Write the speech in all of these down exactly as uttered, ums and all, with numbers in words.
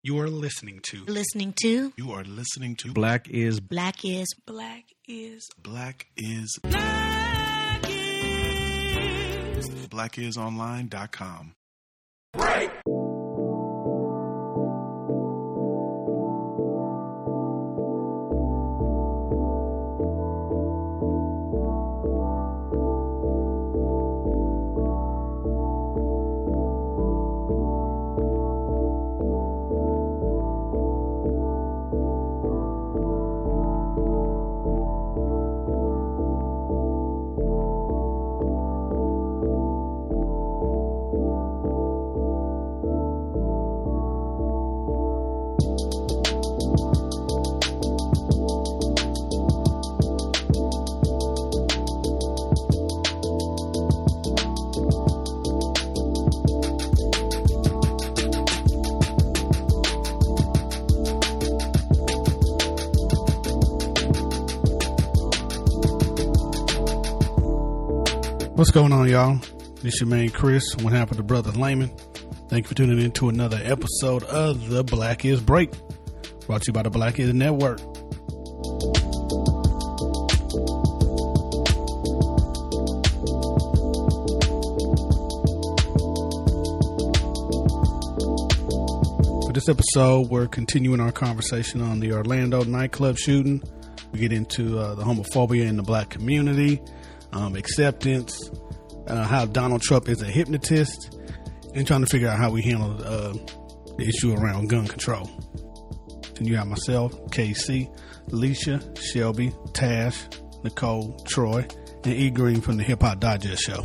You are listening to. Listening to. You are listening to. Black is. Black is. Black is. Black is. Black is. black is online dot com. Right. What's going on, y'all? This your man Chris. What happened to Brother Layman? Thank you for tuning in to another episode of the Black is Break, brought to you by the Black is Network. For this episode, we're continuing our conversation on the Orlando nightclub shooting. We get into uh, the homophobia in the black community. Um, acceptance, uh, how Donald Trump is a hypnotist, and trying to figure out how we handle uh, the issue around gun control. And you have myself, K C, Alicia, Shelby, Tash, Nicole, Troy, and E. Green from the Hip Hop Digest Show.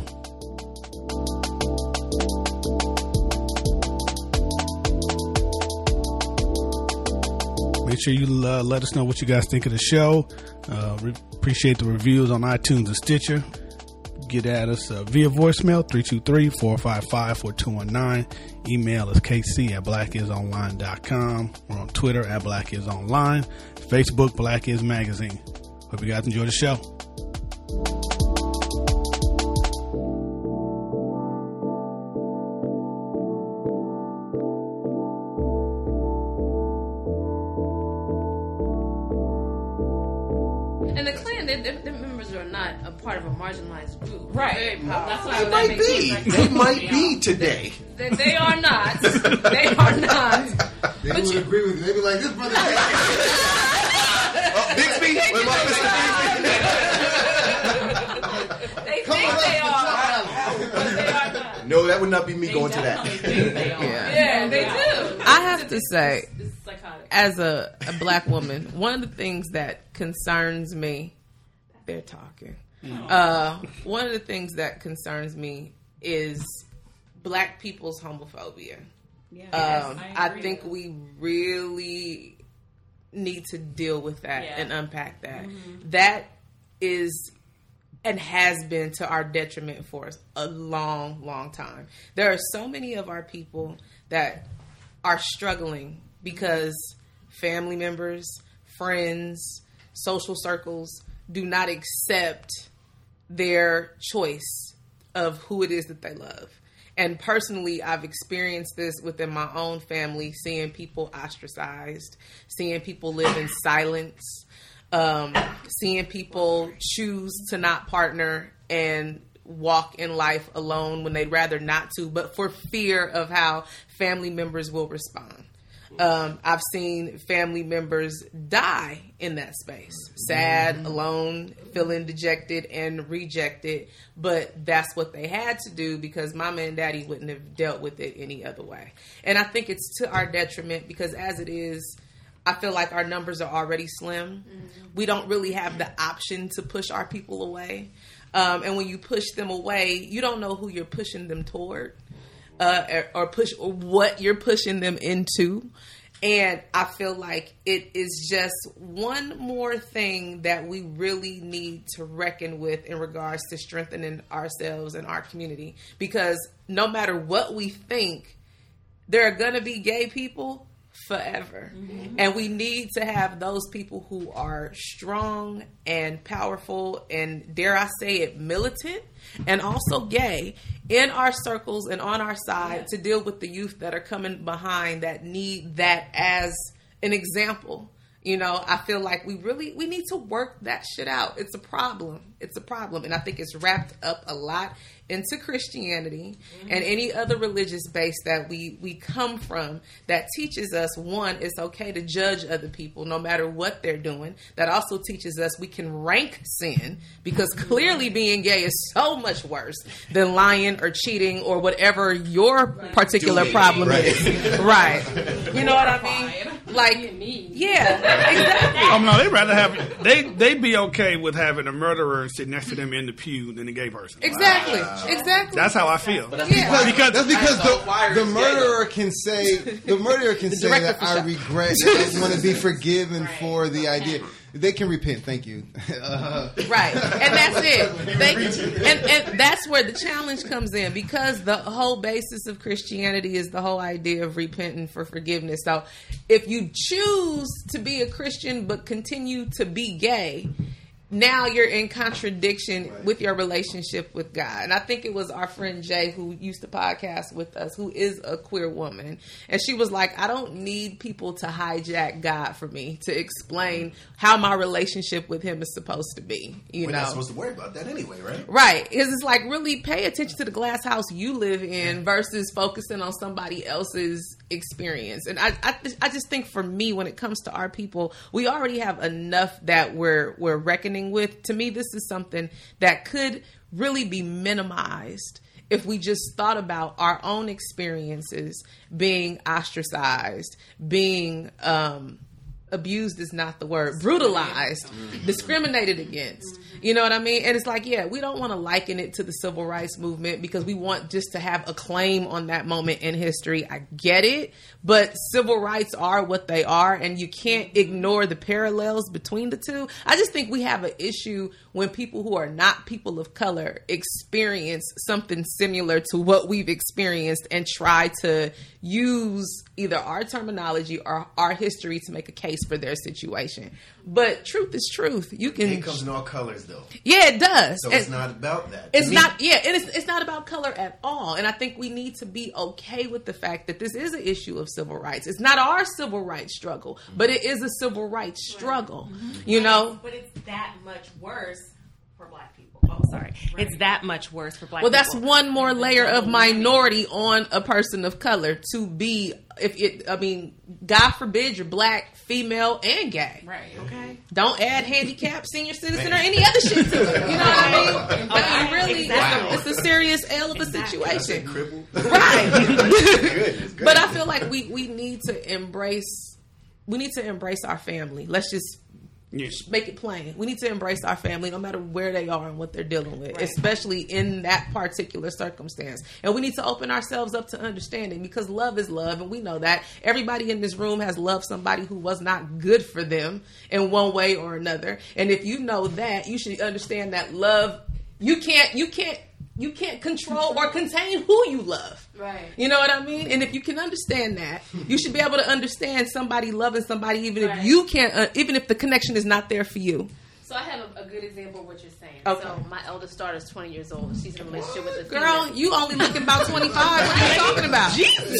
Make sure you uh, let us know what you guys think of the show. Uh, re- appreciate the reviews on iTunes and Stitcher. Get at us uh, via voicemail, three two three, four five five, four two one nine. Email is k c at black is online dot com. We're on Twitter at Black is Online. Facebook, Black is Magazine. Hope you guys enjoy the show. Part of a marginalized group, right? That's why they might be. They might be today. They, they are not. They are not. They but would you, agree with you. They'd be like, "This brother." Oh, Bixby, what about Mister Bixby? They think they are, but they are not. No, that would not be me they going to that. They are. Yeah. yeah, they do. I have to say, it's, it's psychotic. As a, a black woman, one of the things that concerns me, they're talking. Uh, one of the things that concerns me is black people's homophobia. Yeah, um, yes, I, I think we really need to deal with that yeah. and unpack that. Mm-hmm. That is and has been to our detriment for a long, long time. There are so many of our people that are struggling because family members, friends, social circles do not accept their choice of who it is that they love. And personally, I've experienced this within my own family, seeing people ostracized, seeing people live in silence, um, seeing people choose to not partner and walk in life alone when they'd rather not to, but for fear of how family members will respond. Um, I've seen family members die in that space, sad, mm-hmm. alone, feeling dejected and rejected, but that's what they had to do because mama and daddy wouldn't have dealt with it any other way. And I think it's to our detriment because as it is, I feel like our numbers are already slim. Mm-hmm. We don't really have the option to push our people away. Um, and when you push them away, you don't know who you're pushing them toward. Uh, or push or what you're pushing them into. And I feel like it is just one more thing that we really need to reckon with in regards to strengthening ourselves and our community. Because no matter what we think, there are going to be gay people forever. Mm-hmm. And we need to have those people who are strong and powerful and, dare I say it, militant and also gay in our circles and on our side yeah. to deal with the youth that are coming behind that need that as an example. You know, I feel like we really, we need to work that shit out. It's a problem. It's a problem. And I think it's wrapped up a lot into Christianity mm-hmm. and any other religious base that we, we come from that teaches us, one, it's okay to judge other people no matter what they're doing. That also teaches us we can rank sin because clearly being gay is so much worse than lying or cheating or whatever your right. particular Doing problem right. is. Right. You know what I mean? Like, yeah, exactly. Oh no, they'd rather have they they'd be okay with having a murderer sit next to them in the pew than a gay person. Exactly, wow. exactly. That's how I feel. That's yeah. because, because that's because the, the murderer can say the murderer can say that I regret, I want to be forgiven right. for the idea. They can repent. Thank you. Uh, right, and that's it. They, and, and that's where the challenge comes in because the whole basis of Christianity is the whole idea of repenting for forgiveness. So, if you choose to be a Christian but continue to be gay, now you're in contradiction right. with your relationship with God. And I think it was our friend Jay who used to podcast with us, who is a queer woman. And she was like, I don't need people to hijack God for me to explain how my relationship with him is supposed to be. You We're know, not supposed to worry about that anyway, right? Right. Because it's like, really pay attention to the glass house you live in versus focusing on somebody else's experience. And I, I, I just think for me, when it comes to our people, we already have enough that we're, we're reckoning with. To me, this is something that could really be minimized if we just thought about our own experiences being ostracized, being um, abused is not the word, brutalized, discriminated against. You know what I mean? And it's like, yeah, we don't want to liken it to the civil rights movement because we want just to have a claim on that moment in history. I get it, but civil rights are what they are, and you can't ignore the parallels between the two. I just think we have an issue when people who are not people of color experience something similar to what we've experienced and try to use either our terminology or our history to make a case for their situation. But truth is truth. You can. It comes in all colors, though. Yeah, it does. So and it's not about that. It's not. Yeah, and it's it's not about color at all. And I think we need to be okay with the fact that this is an issue of civil rights. It's not our civil rights struggle, mm-hmm. but it is a civil rights struggle. Mm-hmm. You know, but it's that much worse for Black people. Oh, sorry. Right. It's that much worse for Black well, people. Well, that's one more layer of minority on a person of color to be. If it, I mean, God forbid you're Black, female, and gay. Right. Okay. Don't add handicap, senior citizen, or any other shit to it. You know what I mean? I mean, really, exactly. it's, a, it's a serious L of a situation. Right. Good. But I feel like we, we need to embrace. We need to embrace our family. Let's just. Yes. Make it plain. We need to embrace our family no matter where they are and what they're dealing with, right. especially in that particular circumstance. And we need to open ourselves up to understanding because love is love, and we know that. Everybody in this room has loved somebody who was not good for them in one way or another. And if you know that, you should understand that love, you can't, you can't, you can't control or contain who you love. Right. You know what I mean? And if you can understand that, you should be able to understand somebody loving somebody even right. if you can't, uh, even if the connection is not there for you. So I have a, a good example of what you're saying. Okay. So my eldest daughter is twenty years old. She's in a relationship with a female. Girl, you only looking about twenty-five. What are you talking about? Jesus.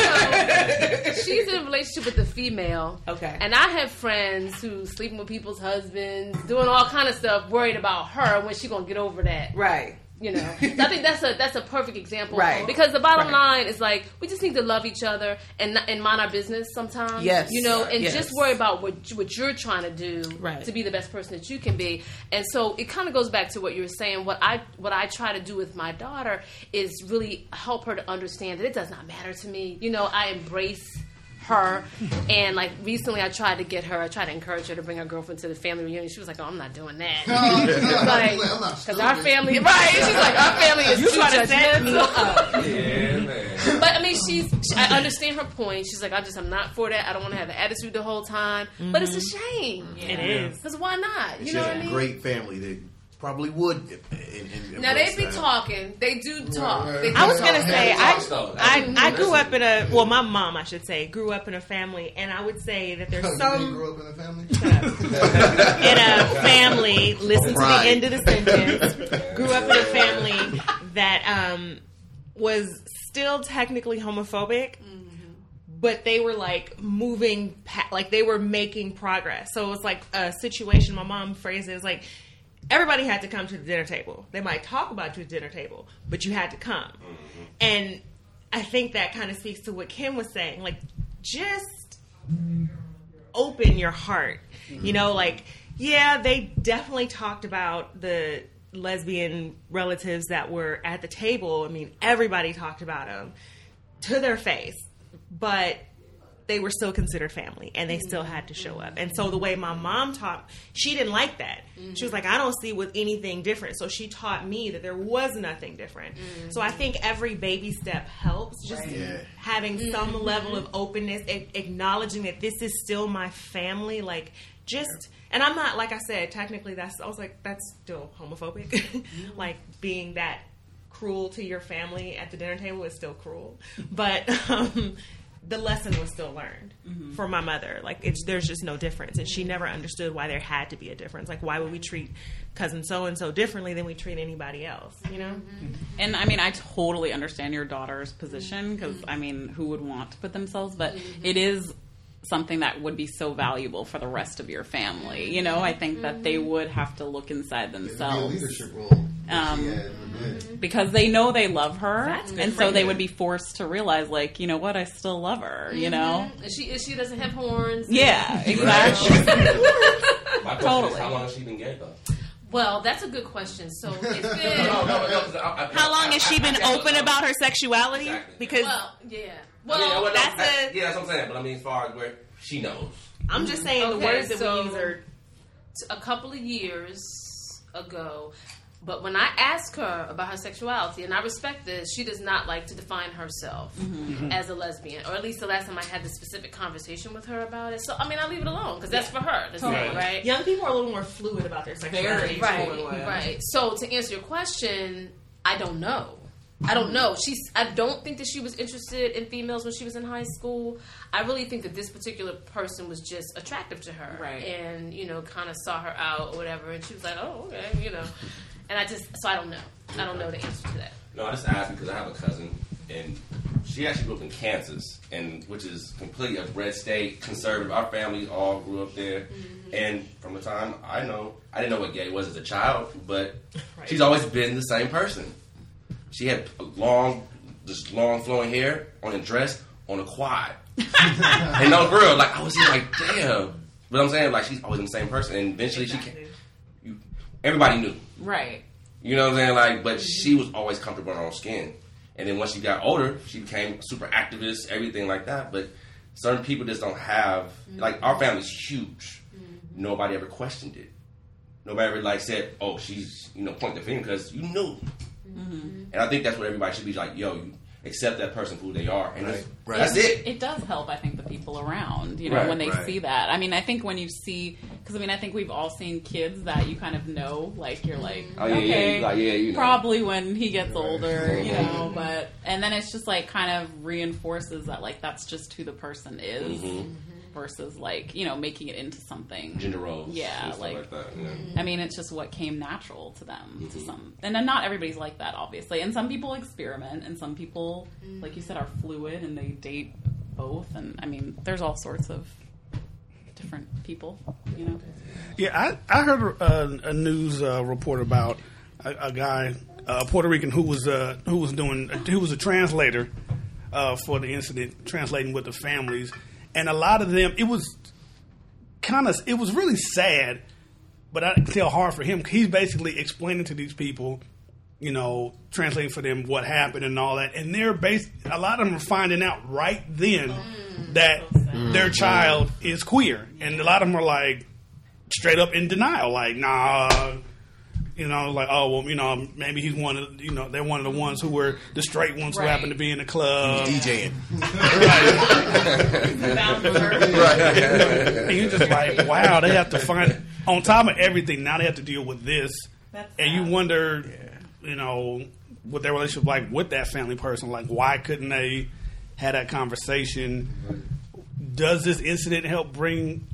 So she's in a relationship with a female. Okay. And I have friends who sleeping with people's husbands, doing all kind of stuff, worried about her when she gonna get over that. Right. You know, I think that's a that's a perfect example, right? Because the bottom right. line is like we just need to love each other and and mind our business sometimes. Yes, you know, and yes. just worry about what what you're trying to do right. to be the best person that you can be. And so it kind of goes back to what you were saying. What I what I try to do with my daughter is really help her to understand that it does not matter to me. You know, I embrace her, and like recently I tried to get her I tried to encourage her to bring her girlfriend to the family reunion. She was like, oh, I'm not doing that. Like, because our family right she's like, our family is you too trying to set me judgmental. up. Yeah, man. But I mean, she's she, I understand her point. She's like, I just I'm not for that. I don't want to have an attitude the whole time. Mm-hmm. But it's a shame. Yeah. It is. Because why not? You she know has what I a mean? great family that probably would. In, in, now they be that. talking. They do talk. Right, right. They do I was talk. gonna say I, I I grew up in a well, my mom I should say grew up in a family, and I would say that there's oh, some you grew up in a family. in a family. Listen right. to the end of the sentence. Grew up in a family that um, was still technically homophobic. But they were like moving, like they were making progress. So it was like a situation. My mom phrased it as like everybody had to come to the dinner table. They might talk about you at the dinner table, but you had to come. Mm-hmm. And I think that kind of speaks to what Kim was saying. Like, just open your heart. Mm-hmm. You know, like, yeah, they definitely talked about the lesbian relatives that were at the table. I mean, everybody talked about them to their face. But they were still considered family, and they still had to show up. And so the way my mom taught, she didn't like that. Mm-hmm. She was like, I don't see with anything different. So she taught me that there was nothing different. Mm-hmm. So I think every baby step helps. Just right. yeah. having mm-hmm. some level of openness, a- acknowledging that this is still my family. Like, just, and I'm not, like I said, technically that's, I was like, that's still homophobic. Mm-hmm. Like, being that cruel to your family at the dinner table is still cruel. But, um, the lesson was still learned mm-hmm. for my mother. Like, it's, there's just no difference. And she never understood why there had to be a difference. Like, why would we treat cousin so-and-so differently than we treat anybody else, you know? Mm-hmm. And, I mean, I totally understand your daughter's position because, mm-hmm. I mean, who would want to put themselves? But mm-hmm. it is something that would be so valuable for the rest of your family. You know, I think mm-hmm. that they would have to look inside themselves. It would be a leadership role. Um, because they know they love her, and so they would be forced to realize, like, you know what, I still love her, you know? Mm-hmm. She she doesn't have horns. Yeah, exactly. My question totally. is, how long has she been gay, though? Well, that's a good question. So, it's been... no, no, no, no, I, I, how long has she been open about her sexuality? Exactly. Because well, yeah, well, I mean, well that's no, a yeah, that's what I'm saying. But I mean, as far as where she knows, I'm just saying okay, the words that so we use are a couple of years ago. But when I ask her about her sexuality, and I respect this, she does not like to define herself mm-hmm. as a lesbian, or at least the last time I had this specific conversation with her about it. So, I mean, I leave it alone because that's yeah. for her to totally. say, right? Young people are a little more fluid about their sexuality. Right, right. So, to answer your question, I don't know. I don't know. She's. I don't think that she was interested in females when she was in high school. I really think that this particular person was just attractive to her, right? And you know, kind of saw her out or whatever, and she was like, "Oh, okay," you know. And I just, so I don't know. I don't know the answer to that. No, I just asked because I have a cousin, and she actually grew up in Kansas, and which is completely a red state, conservative. Our family all grew up there, mm-hmm. and from the time I know, I didn't know what gay was as a child, but right. she's always been the same person. She had long, just long flowing hair on a dress on a quad, and no real. Like I was just like, damn. But I'm saying, like, she's always been the same person, and eventually exactly. she came. You, everybody knew. Right. You know what I'm saying? Like, but she was always comfortable in her own skin. And then once she got older, she became a super activist, everything like that. But certain people just don't have, mm-hmm. like, our family's huge. Mm-hmm. Nobody ever questioned it. Nobody ever, like, said, oh, she's, you know, point the finger because you knew. Mm-hmm. And I think that's what everybody should be like, yo, you accept that person for who they are. And right. that's, right. that's it. It does help, I think, the people around, you know, right, when they right. see that. I mean, I think when you see, because, I mean, I think we've all seen kids that you kind of know, like, you're like, oh, yeah, okay, yeah, like, yeah, you know. probably when he gets right. older, you know, but, and then it's just, like, kind of reinforces that, like, that's just who the person is. Mm-hmm. Versus, like, you know, making it into something. Gender roles. Yeah, like, like that, yeah. I mean, it's just what came natural to them. Mm-hmm. To some, and then not everybody's like that, obviously. And some people experiment, and some people, mm-hmm. like you said, are fluid, and they date both. And, I mean, there's all sorts of different people, you know? Yeah, I, I heard a, a news uh, report about a, a guy, a Puerto Rican, who was uh, who was doing, who was a translator uh, for the incident, translating with the families. And a lot of them, it was kind of, it was really sad, but I can tell hard for him. He's basically explaining to these people, you know, translating for them what happened and all that. And they're based, a lot of them are finding out right then mm. that mm. their child is queer. And a lot of them are like straight up in denial, like, nah. You know, like, oh, well, you know, maybe he's one of, you know, they're one of the ones who were the straight ones right. who happen to be in the club. DJing. Right. And you're just like, wow, they have to find, on top of everything, now they have to deal with this That's and you sad. wonder, you know, what their relationship like with that family person. Like, why couldn't they have that conversation? Does this incident help bring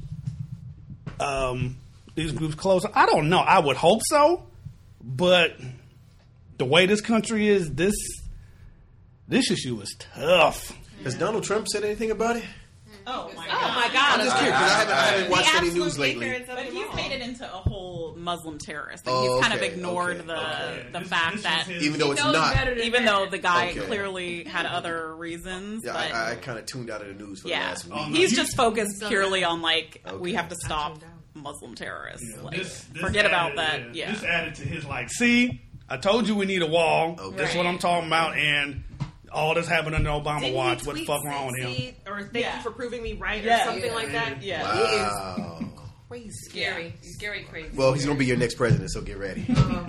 um, these groups closer? I don't know. I would hope so, but the way this country is, this this issue is tough. Has Donald Trump said anything about it? Oh my god! Oh my God! I'm just curious because I haven't, I haven't watched any news lately. But he's made it into a whole Muslim terrorist. Like, Oh, he's kind okay, of ignored okay, the okay. the This- fact this that is his- Even though it's knows not. better than even that. though the guy Okay. clearly had other reasons, Yeah, but I, I kind of tuned out of the news for the yeah, last week. Oh, no, he's you- just focused purely on like Okay. we have to stop Muslim terrorists. Yeah, Like, this- this forget about added- that. Yeah, This added to his like, see, I told you we need a wall. Okay. That's what I'm talking about, and all this happened under Obama Didn't watch. he What the tweet fuck wrong with him? succeed, or thank Yeah. you for proving me right, Yeah. or something Yeah. like that? Yeah. Wow. He is crazy. Scary, scary, crazy. Well, he's gonna be your next president, so get ready.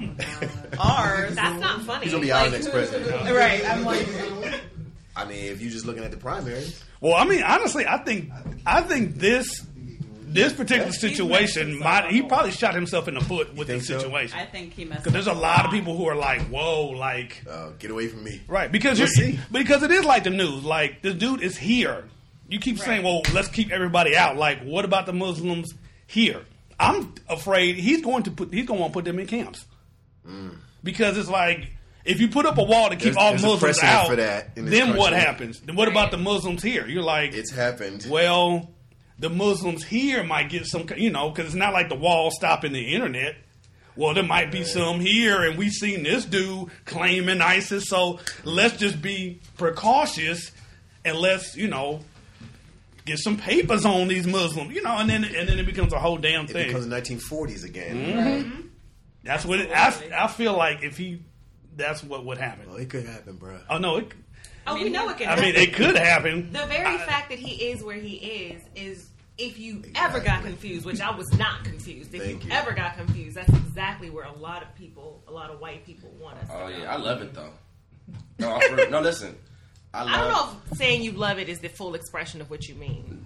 Ours. That's not funny. He's gonna be our Like, next president. right. I'm like, I mean, if you're just looking at the primaries, Well, I mean, honestly, I think I think this this particular situation might he probably shot himself in the foot with think this so? situation. I think he messed. Because there's a up lot of people who are like, "Whoa, like." uh, get away from me. Right, because We'll you're, see. because it is like the news. Like the dude is here. You keep saying, "Well, let's keep everybody out." Like, what about the Muslims here? I'm afraid he's going to put he's going to want to put them in camps because it's like if you put up a wall to keep There's- all there's a Muslims precedent out, for that in this then what country. happens? Then what about the Muslims here? You're like, It's happened. well, the Muslims here might get some, you know, because it's not like the wall stopping the internet. Well, there might be some here, and we've seen this dude claiming ISIS, so let's just be precautious and let's, you know, get some papers on these Muslims, you know, and then and then it becomes a whole damn It thing. becomes the nineteen forties again. Mhm. That's what it, I, I feel like if he, that's what would happen. Well, it could happen, bro. Oh no, it, Oh, we know it can I mean, happen. it could happen. The very fact that he is where he is is if you ever got confused, which I was not confused. If you, Thank you. ever got confused, that's exactly where a lot of people, a lot of white people want us. Oh to yeah, go. I love it though. No, I'm for, no, listen. I, love, I don't know if saying you love it is the full expression of what you mean.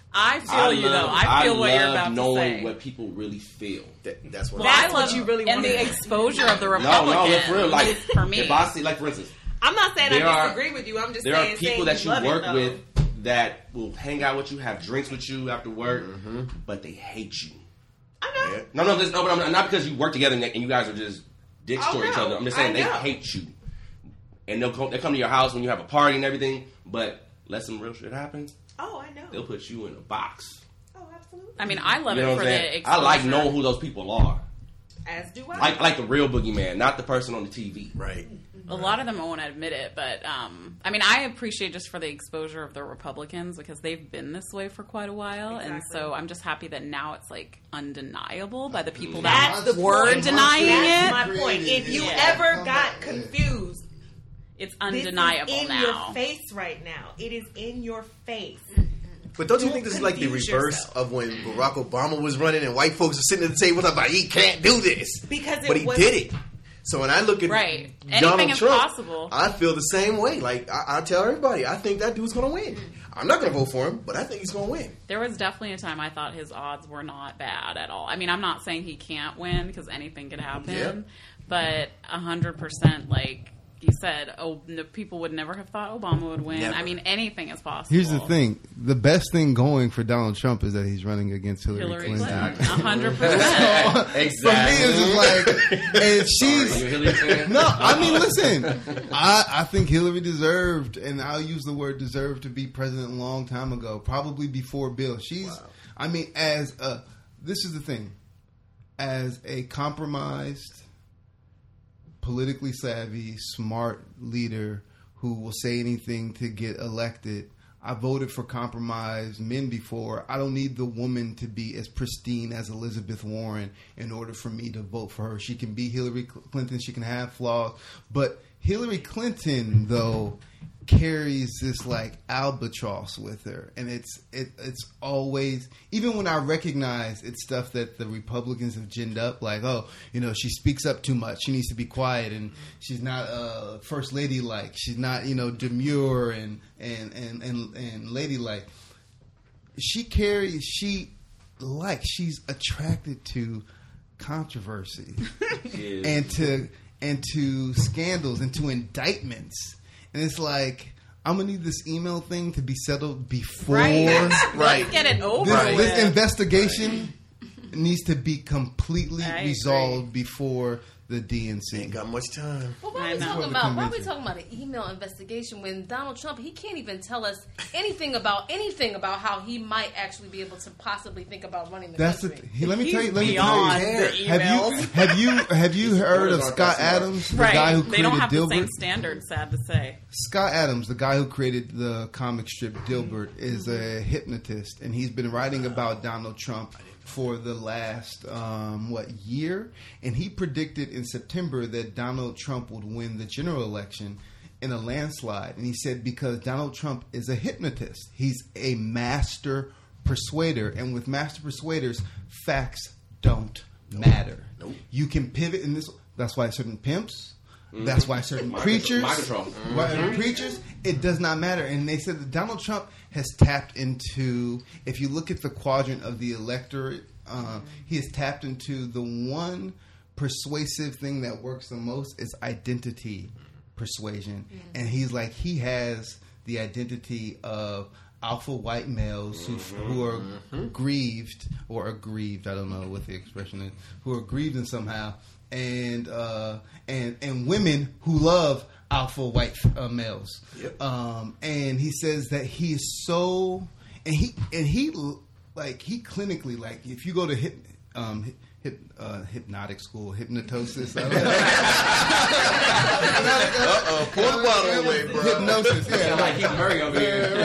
I feel I you love, though. I feel what you're love about to knowing say. what people really feel. That, that's what. Well, That's I what love you really and want the to- exposure of the No, Republicans. no, look for real. Like for me, if I see, like for instance, I'm not saying There I are- disagree with you. I'm just there saying are people saying that you love it, work though. with that will hang out with you, have drinks with you after work, Mm-hmm. but they hate you. I know. Yeah. No, no, this, no, but I'm, not because you work together and, and you guys are just dicks Oh, to each no. other. I'm just saying I they know. hate you, and they'll come, they come to your house when you have a party and everything. But let some real shit happen, Oh, I know. they'll put you in a box. Oh, absolutely. I mean, I love You know it what for I'm the saying? I exposure. like knowing who those people are. As do I. Like, like the real boogeyman, not the person on the T V. Right. A lot of them won't admit it, but um, I mean, I appreciate just for the exposure of the Republicans because they've been this way for quite a while, and Exactly. so I'm just happy that now it's like undeniable by the people That's that the were point. denying That's it. my point. If you Yeah. ever got confused, It's this undeniable is in now. your face right now. It is in your face. But don't you think this is like the confuse reverse yourself. of when Barack Obama was running and white folks are sitting at the table like, he can't do this. Because it But he was- did it. So when I look at Right. Donald Anything is Trump, possible. I feel the same way. Like, I, I tell everybody, I think that dude's going to win. I'm not going to vote for him, but I think he's going to win. There was definitely a time I thought his odds were not bad at all. I mean, I'm not saying he can't win because anything could happen, Yep. but one hundred percent, like you said, oh, no, people would never have thought Obama would win. Never. I mean, anything is possible. Here's the thing: the best thing going for Donald Trump is that he's running against Hillary, Hillary Clinton. Clinton, one hundred percent. Exactly. For me, it's just like, and Are you a she's Hillary fan? no. I mean, listen, I, I think Hillary deserved, and I'll use the word deserved to be president a long time ago, probably before Bill. She's, I mean, as a, this is the thing, as a compromised, politically savvy, smart leader who will say anything to get elected. I voted for compromised men before. I don't need the woman to be as pristine as Elizabeth Warren in order for me to vote for her. She can be Hillary Clinton. She can have flaws. But Hillary Clinton, though, carries this like albatross with her, and it's it, it's always, even when I recognize it's stuff that the Republicans have ginned up, like, oh, you know, she speaks up too much, she needs to be quiet, and she's not uh, first lady like, she's not, you know, demure and and and and, and ladylike. She carries she like she's attracted to controversy Is- and to and to scandals and to indictments, and it's like, I'm gonna need this email thing to be settled before Right. Right. Let's get it over this, with. this investigation needs to be completely I resolved agree. before the D N C. Ain't got much time. But why I are we know. talking For the about why are we convention. talking about an email investigation when Donald Trump, he can't even tell us anything about anything about how he might actually be able to possibly think about running the That's the. country. Th- he, let me He's tell you. Let me beyond tell you. the Have emails. you have you have you heard of Orders aren't Scott that smart. Adams, the Right. guy who They created don't have Dilbert? the same standards, sad to say. Scott Adams, the guy who created the comic strip Dilbert, is a hypnotist, and he's been writing about Donald Trump for the last um, what year, and he predicted in September that Donald Trump would win the general election in a landslide, and he said because Donald Trump is a hypnotist, he's a master persuader, and with master persuaders, facts don't matter. Nope. You can pivot in this. That's why certain pimps. That's why certain Mind preachers, control. Mind control. why- preachers, it does not matter. And they said that Donald Trump has tapped into. If you look at the quadrant of the electorate, uh, he has tapped into the one persuasive thing that works the most is identity persuasion. And he's like, he has the identity of alpha white males who, who are grieved or aggrieved. I don't know what the expression is. Who are grieved in somehow. And uh, and and women who love alpha white uh, males. Yep. Um, and he says that he is so, and he and he like he clinically, like if you go to hip, um, hip, hip uh, hypnotic school, hypnotosis. I don't know. Uh oh, pour the bottle away, bro. Hypnosis, yeah. Like Keith Murray over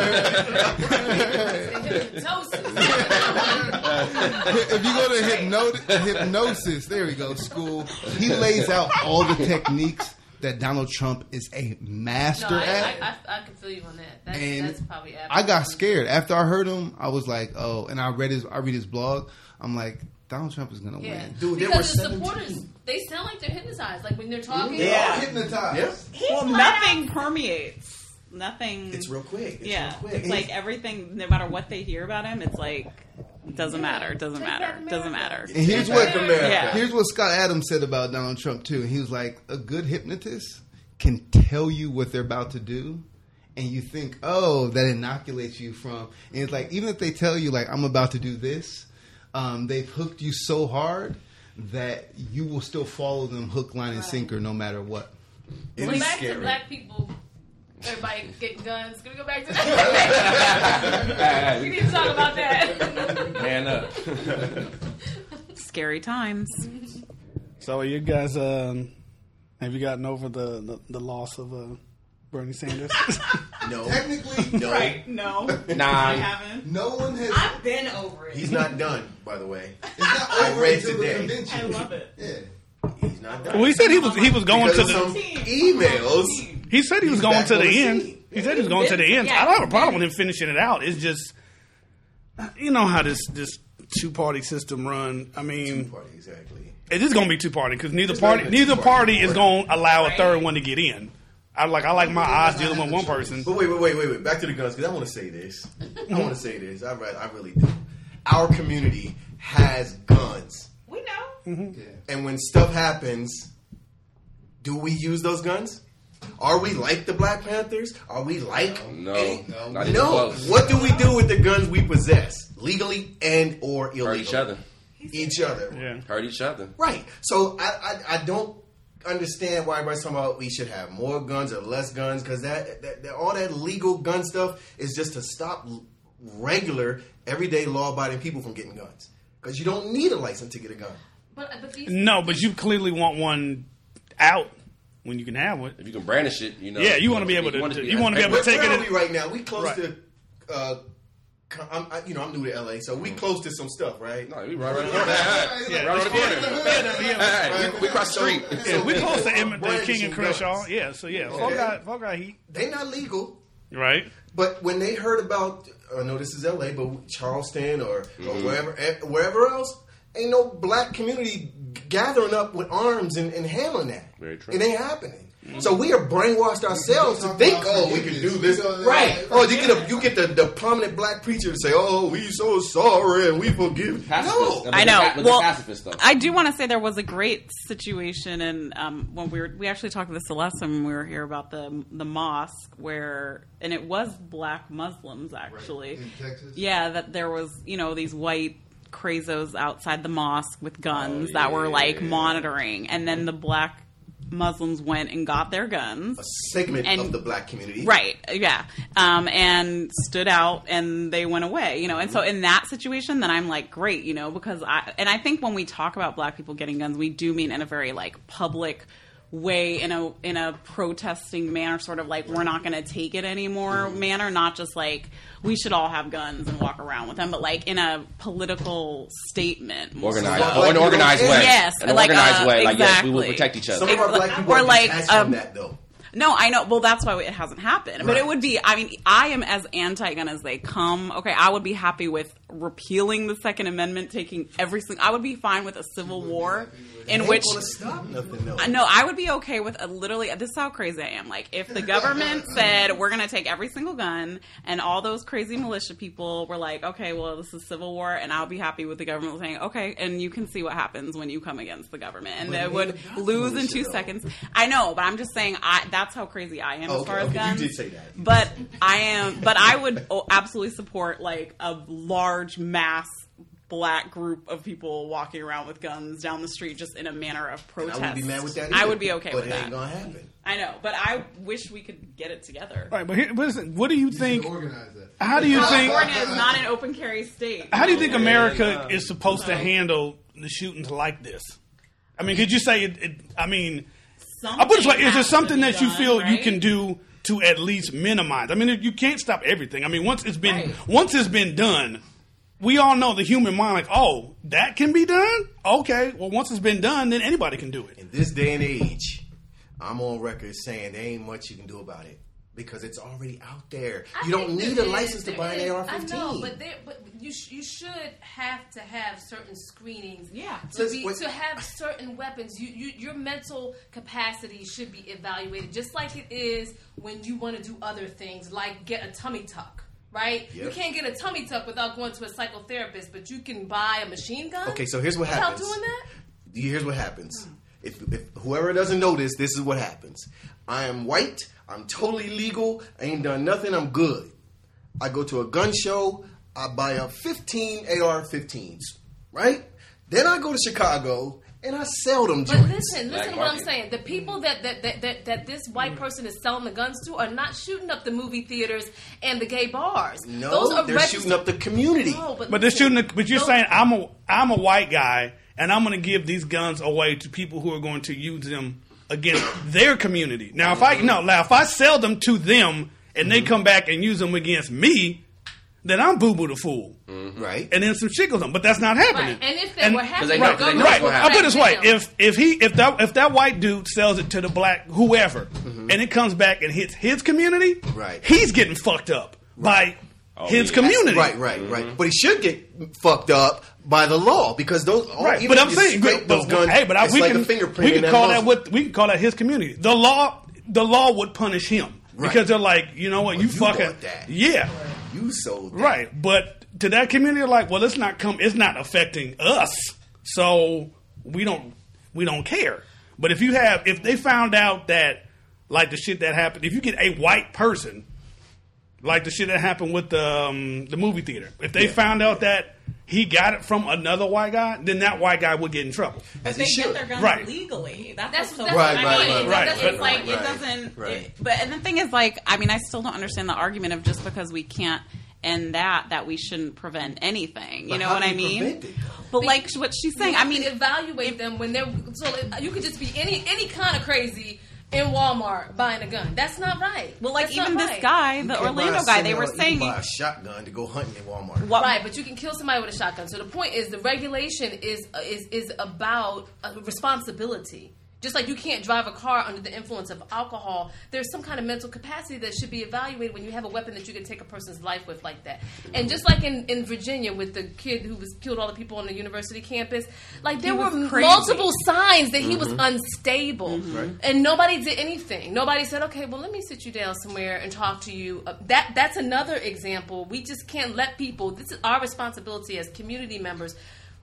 If you go to hypno- hypnosis, there we go, school, he lays out all the techniques that Donald Trump is a master No, I, at. I, I, I can feel you on that. That's, And that's probably I got absolutely- scared after I heard him. I was like, "Oh!" And I read his, I read his blog. I'm like, Donald Trump is gonna Yeah, win. Dude, there because were the supporters, seventeen. they sound like they're hypnotized. Like when they're talking, They Yeah. are hypnotized. Yep. Well, nothing permeates. Nothing. It's real quick. It's yeah, real quick. it's like everything. No matter what they hear about him, it's like it doesn't matter. It doesn't Take matter. back It doesn't America. matter. And here's what America. Yeah. here's what Scott Adams said about Donald Trump too. He was like, a good hypnotist can tell you what they're about to do, and you think, oh, that inoculates you from. And it's like, even if they tell you, like, I'm about to do this, um, they've hooked you so hard that you will still follow them hook, line, and sinker no matter what. It Going is back scary. to black people, everybody getting guns. Can we go back to that? We need to talk about that. Man up. Scary times. So, you guys, um, have you gotten over the, the, the loss of uh, Bernie Sanders? No. Technically, No. Right? No, Nah. I haven't. no one has. I've been over it. He's not done, by the way. It's not I over read until the today. convention. I love it. Yeah. He's not done. Well, he said he was he was going Because to of the. some emails. He said he was He's going back to on the the end. scene. He said he was going to the end. Yeah. I don't have a problem with him finishing it out. It's just, you know how this this two party system run. I mean, Party, exactly. it is going to be two party because neither It's not party even neither two-party party is anymore. going to allow a third one to get in. I like I like my eyes dealing with one person. But wait, wait, wait, wait, wait. Back to the guns, because I want to say this. I want to say this. I, re- I really do. Our community has guns. We know. And when stuff happens, do we use those guns? Are we like the Black Panthers? Are we like No. any- No. no? Not even close. What do we do with the guns we possess, legally and or illegally? Hurt each other. Each other. Yeah. Hurt each other. Right. So I, I I don't understand why everybody's talking about we should have more guns or less guns, because that, that, that all that legal gun stuff is just to stop l- regular everyday law abiding people from getting guns, because you don't need a license to get a gun. But, but these, No, but you clearly want one out when you can have one. If you can brandish it, you know. Yeah, you wanna be able to- want you wanna be able to Where, take where it are in- we right now? We close Right. to. Uh, co- I'm, I, you know, I'm new to L A, so we close to some stuff, right? No, we right around the corner. Right around the corner. Hey, we, we cross the street. Yeah, we close to Emmett, the Brandishing King and Crenshaw. guns. Yeah, so yeah, folk Okay. got folk got heat, They not legal. right? But when they heard about, I know this is L A, but Charleston or, Mm-hmm. or wherever eh, wherever else, ain't no black community gathering up with arms and, and handling that. Very true. It ain't happening. So we are brainwashed ourselves to think, oh, we can do this. Right. Oh, you get a, you get the, the prominent black preacher to say, oh, we so sorry and we forgive. Pacifist. No. I know. With the Well, pacifist, though. I do want to say there was a great situation, and um, when we were we actually talked to this last time when we were here about the the mosque where, and it was black Muslims actually. In Texas? Yeah, that there was you know these white crazos outside the mosque with guns Oh, that were yeah. like monitoring, and then the black Muslims went and got their guns. A segment And- of the black community. Right, yeah. Um, and stood out and they went away, you know. And so in that situation, then I'm like, great, you know, because I, and I think when we talk about black people getting guns, we do mean in a very like public way, in a, in a protesting manner, sort of like, we're not going to take it anymore manner, not just like, we should all have guns and walk around with them, but like in a political statement. more Organized, Black or an people organized don't way. care. Yes, an like, organized uh, way. Like yes, we will exactly. protect each other. Some of our black people Or are like, detached um, from that, though. No, I know. Well, that's why it hasn't happened. But Right. it would be, I mean, I am as anti-gun as they come. Okay, I would be happy with repealing the Second Amendment, taking every single, I would be fine with a civil war in Ain't which, gonna stop nothing, though. uh, no, I would be okay with a literally, this is how crazy I am. Like, if the government said, we're going to take every single gun, and all those crazy militia people were like, okay, well, this is civil war, and I'll be happy with the government saying, okay, and you can see what happens when you come against the government. And But they it would ain't about lose in militia, two though. seconds. I know, but I'm just saying, I that's how crazy I am Oh, as okay, far as okay, you guns. did say that. You But I am, but I would oh, absolutely support like a large mass black group of people walking around with guns down the street just in a manner of And protest. I wouldn't be mad with that. I either, would be okay but with it that. ain't gonna happen. I know, but I wish we could get it together. Right, but here, but listen, what do you You think? should organize that. How do you think? California is not an open carry state. How do you think America is supposed to handle the shootings like this? I mean, could you say it? it I mean, I put it this way: is there something that you feel you can do to at least minimize? I mean, you can't stop everything. I mean, once it's been Right. once it's been done, we all know the human mind. Like, oh, that can be done. Okay, well, once it's been done, then anybody can do it. In this day and age, I'm on record saying there ain't much you can do about it because it's already out there. I You don't think need there a is- license to there buy is- an A R I fifteen. know, but there, but you sh- you should have to have certain screenings. Yeah. To Let's- be wait. to have certain weapons, you, you your mental capacity should be evaluated, just like it is when you want to do other things, like get a tummy tuck. Right? You Yep. can't get a tummy tuck without going to a psychotherapist, but you can buy a machine gun. Okay, so here's what without happens. doing that. Here's what happens. If, if whoever doesn't know this, this is what happens. I am white. I'm totally legal. I ain't done nothing. I'm good. I go to a gun show. I buy up fifteen A R fifteens. Right? Then I go to Chicago and I sell them But joints. listen, Black listen to what I'm market. saying. The people that that, that, that that this white person is selling the guns to are not shooting up the movie theaters and the gay bars. No, Those are they're registered- shooting up the community. No, but But they're listen, shooting. The, but you're those- saying I'm a I'm a white guy, and I'm going to give these guns away to people who are going to use them against their community. Now, if I no, now if I sell them to them and they come back and use them against me, then I'm Boo Boo the fool, Right? and then some shit goes on. But that's not happening. Right, and if that And- were they happening, know- the they government know Right. what's would I'll put it this way: protect them. if if he if that if that white dude sells it to the black whoever, Mm-hmm. and it comes back and hits his community, Right. he's getting fucked up by Oh, his yeah. community. Right, right, right. But he should get fucked up by the law because those. Right, even but if I'm you saying, scrape those guns. hey, but I, it's we like can a fingerprint. we in can that call that muzzle. what we can call that his community. The law, the law would punish him Right. because they're like, you know what, Well, you you fucking bought that. yeah, You sold that. right. But to that community, they're like, well, it's not come, it's not affecting us, so we don't we don't care. But if you have, if they found out that like the shit that happened, if you get a white person. Like the shit that happened with the um, the movie theater. If they found out that he got it from another white guy, then that white guy would get in trouble. As They he get should. their guns Right. legally. That's, That's- what's so that's Right, funny. right, It's- right, right, It's right, like right, it doesn't. right. It, but and the thing is, like, I mean, I still don't understand the argument of just because we can't end that that we shouldn't prevent anything. You But know how what do I you mean? prevent it, though? But like what she's saying, You I have mean, to evaluate them when they're so it- you could just be any any kind of crazy in Walmart buying a gun. That's not right. well, like That's not even this right. guy, You the can't buy Orlando a guy, they semi- were you saying. can buy a shotgun to go hunting in Walmart. What, Right, but you can kill somebody with a shotgun. So the point is, the regulation is is is about uh, responsibility. Just like you can't drive a car under the influence of alcohol, there's some kind of mental capacity that should be evaluated when you have a weapon that you can take a person's life with like that. And just like in, in Virginia with the kid who was killed all the people on the university campus, like there He were was crazy. multiple signs that he Mm-hmm. was unstable. Right. And nobody did anything. Nobody said, okay, well, let me sit you down somewhere and talk to you. Uh, that That's another example. We just can't let people, this is our responsibility as community members,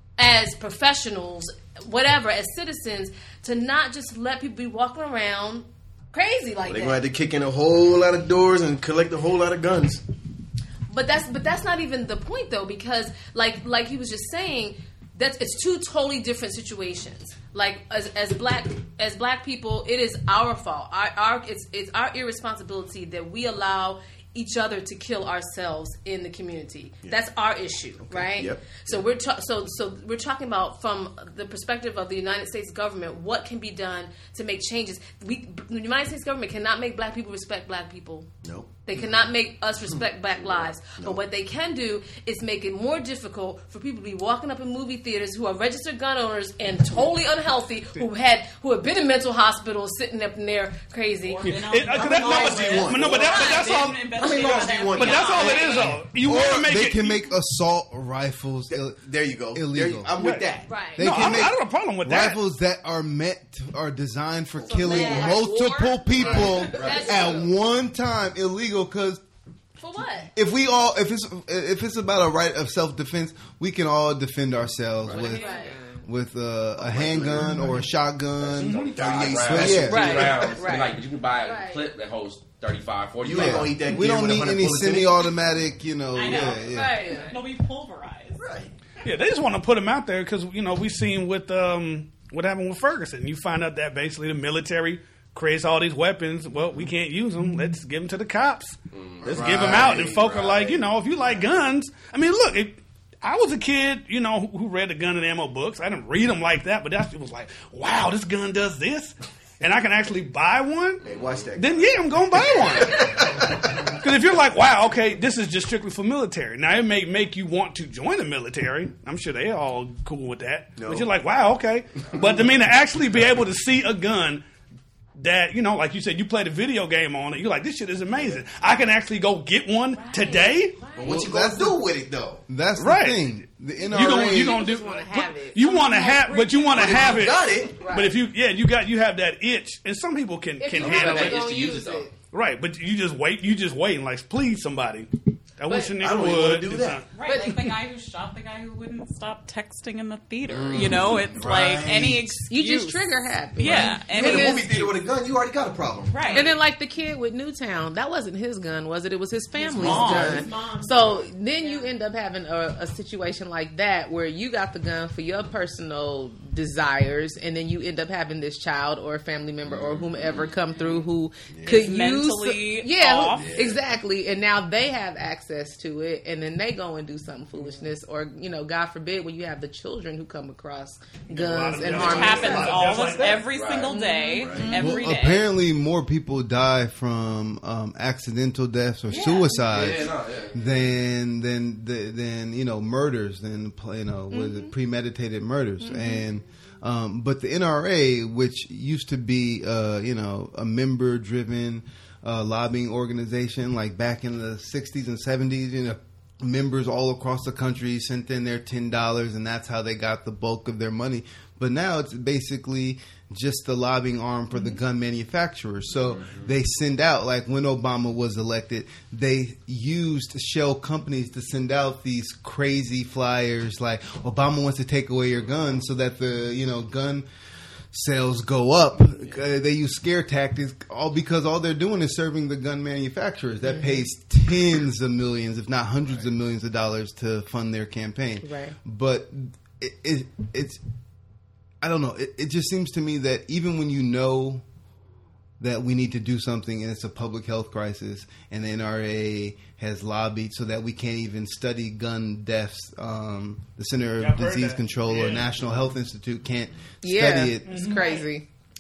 as professionals, whatever, as citizens, to not just let people be walking around crazy like They're that. gonna have to kick in a whole lot of doors and collect a whole lot of guns. But that's but that's not even the point though, because like like he was just saying, that's it's two totally different situations. Like as as black as black people, it is our fault. Our, our it's it's our irresponsibility that we allow each other to kill ourselves in the community. Yeah. That's our issue, okay. right? Yep. So we're ta- so so we're talking about from the perspective of the United States government, what can be done to make changes. We the United States government cannot make black people respect black people. Nope. They cannot make us respect black lives. No. But what they can do is make it more difficult for people to be walking up in movie theaters who are registered gun owners and totally unhealthy, who had who have been in mental hospitals, sitting up in there crazy. It- uh, 'cause that- no, but- no, but that- but that's all- How many laws do you want? But that's all it is, though. You Or want to make they it. can make assault rifles Ill- There you go. There illegal. you, I'm with that. Right. They No, can I don't- make I don't have a problem with that. Rifles that are meant to, are designed for killing yeah. multiple War? people That's at true. one time. Illegal because For what? if we all if it's if it's about a right of self defense, we can all defend ourselves with Right. with uh, a handgun or a shotgun. thirty-eight rounds. rounds, Yeah. fifty Right. rounds. Right. Like, but you can buy a Right. clip that holds thirty-five, forty You ain't rounds. gonna eat that We gear don't with need one hundred any bullets in it. semi-automatic, you know. I know. Yeah, yeah. Right. It'll be pulverized. Right. Yeah, they just want to put them out there because you know we seen with um, what happened with Ferguson. You find out that basically the military creates all these weapons. Well, we can't use them. Let's give them to the cops. Let's give them out. And folk are like, you know, if you like guns, I mean, look, it, I was a kid, you know, who, who read the gun and ammo books. I didn't read them like that, but that was like, wow, this gun does this, and I can actually buy one. Hey, watch that. Then yeah, I'm gonna buy one. Because if you're like, wow, okay, this is just strictly for military. Now it may make you want to join the military. I'm sure they're all cool with that. No. But you're like, wow, okay. But I mean, to actually be able to see a gun that, you know, like you said, you played a video game on it. You're like, this shit is amazing. I can actually go get one today. But what Well, you gonna that's do the- with it though? That's the Right. thing. The N You R A. gonna you gonna do? just wanna have it. You want to have, but you want to But if have you it. got it. But if you, yeah, you got you have that itch, and some people can If can you handle have it. it, It's to don't use use it though. it. Right, but you just wait. You just waiting, like, please, somebody. I wish a I nigga don't even wanna would do do that. something. Right, like the guy who shot the guy who wouldn't stop texting in the theater. Mm. You know, it's Right. like any excuse. You just trigger happy. Yeah, and In it a is- movie theater with a gun, you already got a problem. right. And then, like the kid with Newtown, that wasn't his gun, was it? It was his family's mom. gun. His mom's So then you end up having a, a situation like that where you got the gun for your personal desires, and then you end up having this child or a family member or whomever come through who could use mentally yeah, who- off. exactly. And now they have access to it, and then they go and do something foolishness, or you know, God forbid, when you have the children who come across guns of and deaths. harm Which happens Right. all Just this, like that. every single day, every Well, day. apparently, more people die from um, accidental deaths or suicides Yeah, no, yeah. than than than than, you know murders than you know with premeditated murders and. Um, but the N R A, which used to be, uh, you know, a member-driven uh, lobbying organization, like back in the sixties and seventies, you know, members all across the country sent in their ten dollars, and that's how they got the bulk of their money. But now it's basically just the lobbying arm for the gun manufacturers. So they send out, like when Obama was elected, they used shell companies to send out these crazy flyers like Obama wants to take away your gun so that the, you know, gun sales go up. Uh, they use scare tactics, all because all they're doing is serving the gun manufacturers. That pays tens of millions, if not hundreds of millions of dollars to fund their campaign. Right. But it, it, it's, I don't know. It, it just seems to me that even when you know that we need to do something and it's a public health crisis, and the N R A has lobbied so that we can't even study gun deaths, um, the Center Yeah, I've of heard Disease that. Control or Yeah. National Health Institute can't Yeah, study it. it's crazy.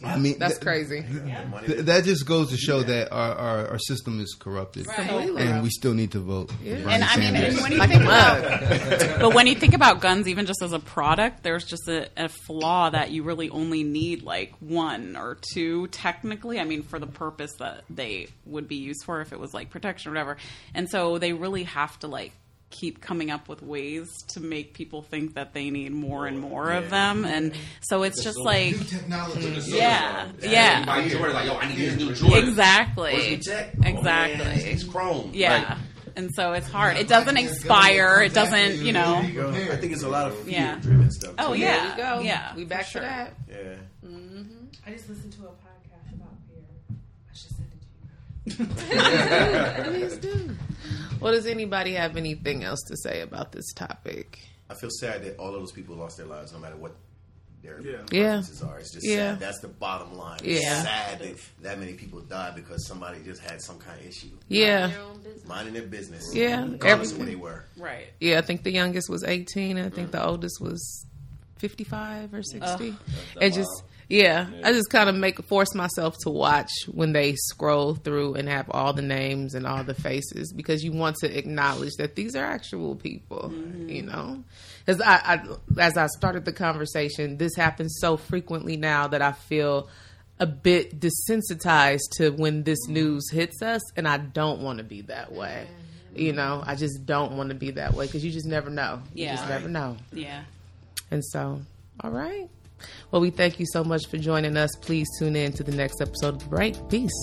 I mean, That's th- crazy. th- that just goes to show that our, our, our system is corrupted, Completely. and we still need to vote. For And Bernie I mean, Sanders. and when you Like think a about, but when you think about guns, even just as a product, there's just a, a flaw that you really only need like one or two, technically. I mean, for the purpose that they would be used for, if it was like protection or whatever. And so they really have to like keep coming up with ways to make people think that they need more and more of them, and so it's just like, yeah, yeah, Buy Jordan, like, yo, I need this new Jordan. exactly, Where's your tech? Oh, exactly, man, it's chrome. yeah. Like, And so it's hard. It doesn't expire. It doesn't, you know. There you go. I think it's a lot of Yeah. fear-driven stuff. Oh too. yeah, There we go. yeah. We back for to sure. that. Yeah. I just listened to a podcast about fear. I should send it to you. Please do. Well, does anybody have anything else to say about this topic? I feel sad that all of those people lost their lives, no matter what their Yeah. Yeah. preferences are. It's just Yeah. sad. That's the bottom line. Yeah. It's sad that that many people died because somebody just had some kind of issue. Yeah. Your own business. Minding their business. Yeah. Regardless of Every- where they were. Right. Yeah, I think the youngest was eighteen, and I think the oldest was fifty-five or sixty. It just, yeah, I just kind of make force myself to watch when they scroll through and have all the names and all the faces, because you want to acknowledge that these are actual people, you know. As I, I as I started the conversation, this happens so frequently now that I feel a bit desensitized to when this news hits us, and I don't want to be that way. You know, I just don't want to be that way, because you just never know. You Yeah. just never know. Yeah. And so, all right. Well, we thank you so much for joining us. Please tune in to the next episode of The Break. Peace.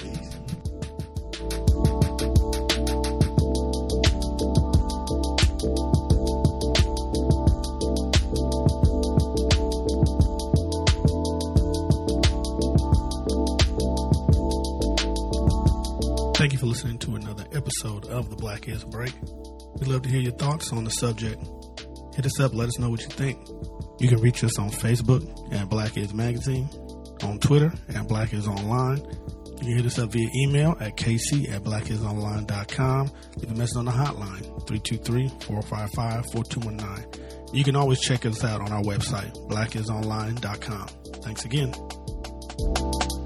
Thank you for listening to another episode of The Black is Break. We'd love to hear your thoughts on the subject. Hit us up, let us know what you think. You can reach us on Facebook at Black Is Magazine, on Twitter at Black Is Online. You can hit us up via email at kc at blackisonline dot com. Leave a message on the hotline, three two three, four five five, four two one nine. You can always check us out on our website, black is online dot com. Thanks again.